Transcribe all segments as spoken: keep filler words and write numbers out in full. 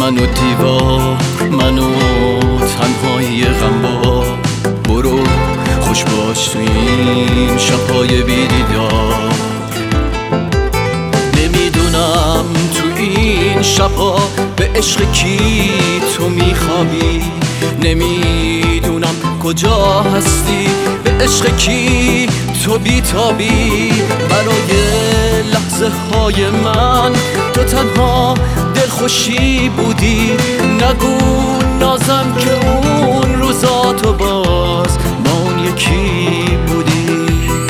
منو دیوار، منو تنهایی غمبار. برو خوش باش تو این شب‌های بی‌دیدار. نمیدونم تو این شب‌ها به عشق کی تو میخوابی، نمیدونم کجا هستی به عشق کی تو بیتابی. برای لحظه های من تو تنها دلخوشی بودی. نگو نازم که اون روزا تو باز با اون یکی بودی.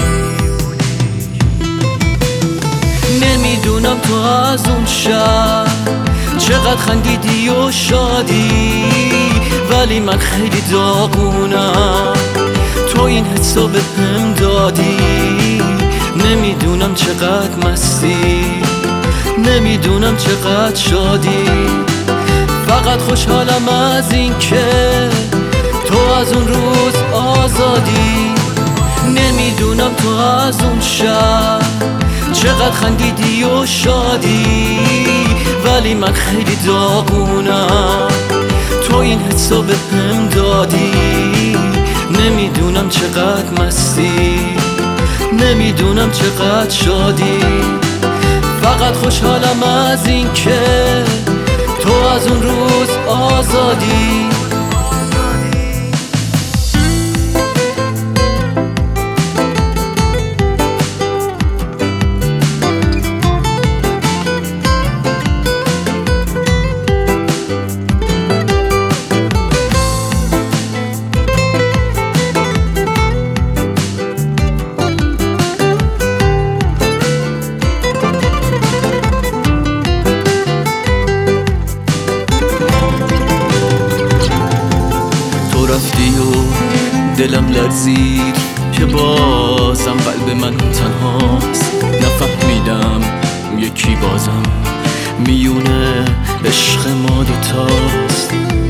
نمیدونم تو از اون شب چقدر خندیدی و شادی، ولی من خیلی داغونم تو این حسو به هم دادی. نمیدونم چقدر مستی، نمیدونم چقدر شادی. فقط خوشحالم از این که تو از اون روز آزادی. نمیدونم تو از اون شب چقدر خندیدی و شادی، ولی من خیلی داغونم تو این حسو به هم دادی. نمیدونم چقدر مستی، نمیدونم چقدر شادی. فقط خوشحالم از این که تو از اون روز آزادی. رفتی و دلم لرزید که بازم قلب من تنهاست. نفهمیدم یکی بازم میونه عشق ما دوتاست.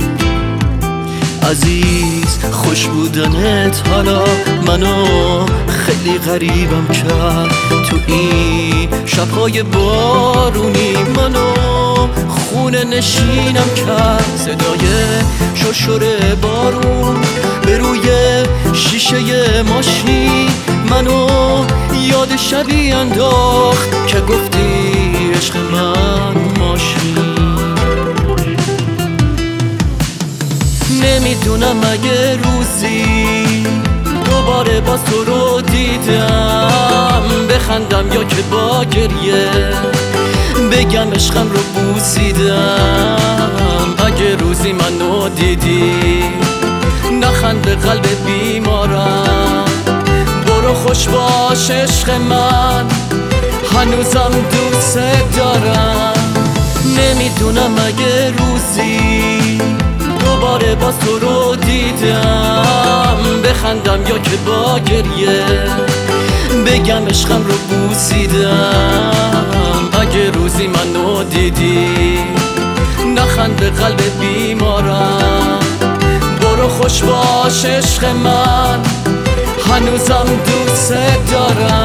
عزیز خوش بودنت حالا منو خیلی غریبم کرد. تو این شب‌های بارونی منو خونه نشینم کرد. صدای شرشر بارون به روی شیشه ماشین منو یاد شبی انداخت که گفتی عشق من ماشین. نمیدونم اگه روزی دوباره باز تو رو دیدم بخندم یا که با گریه بگم عشقم رو بوسیدم. اگه روزی منو دیدی نخند به قلب بیمارم. برو خوش باش عشق من هنوزم دوست دارم. نمیدونم اگه روزی دوباره باز تو رو دیدم بخندم یا که با گریه بگم عشقم رو بوسیدم. اگه روزی منو دیدی نخند به قلب بیمارم. برو خوش باش عشق من هنوزم دوست دارم.